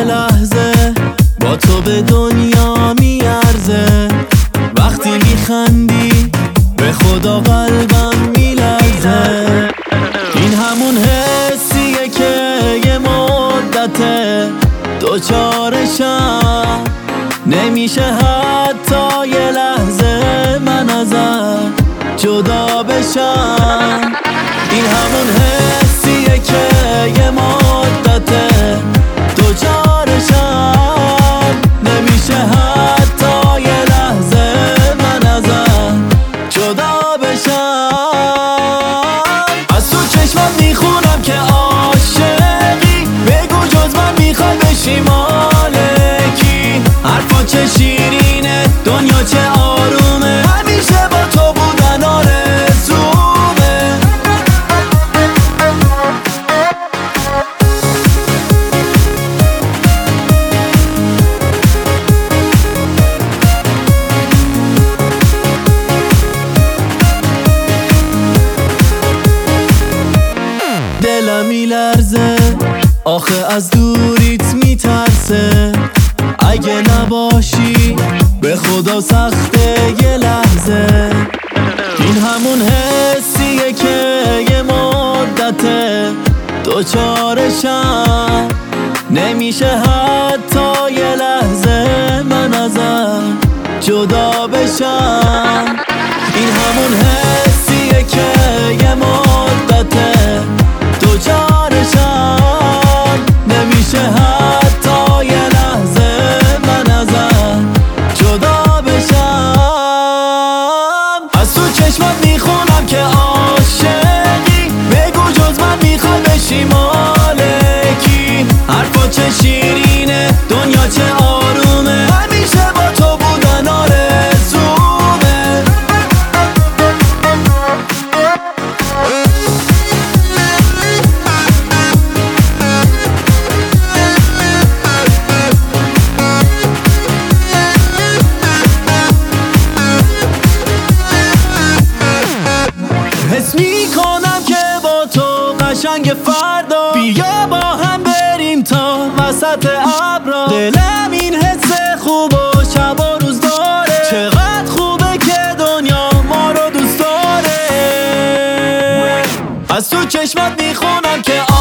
لحظه با تو به دنیا میارزه. وقتی میخندی به خدا قلبم میلرزه. این همون حسیه که یه مدته دوچارشم، نمیشه حتی یه لحظه من ازت جدا بشم. این همون حسیه که یه مدته دوچارشم، نمیشه حتی یه لحظه من ازت جدا بشم. از تو چشمات میخونم که عاشقی، بگو جز من میخوای بشی مالکی. حرفا چه شیرینه، دنیا چه آرومه، همیشه با تو بودن آرزومه. دلم میلرزه آخه از دوریت میترسه. اگه نباشی به خدا سخته یه لحظه. این همون حسیه که یه مدته دوچارشم، نمیشه حتی یه لحظه من ازت جدا بشم. این همون حسیه که یه مدته دوچارشم، نمیشه حتی یه لحظه من ازت جدا بشم. از تو چشمات میخونم که عاشقی، بگو جز من میخوای بشی مالکی. حرفا چه شیرینه، دنیا چه آرومه، همیشه با تو بودن آرزومه. حس میکنم که با تو قشنگ فردا، بیا با هم بریم تا وسط ابرا. دلم این حس خوب و شب و روز داره، چقدر خوبه که دنیا ما رو دوست داره. از تو چشمات میخونم که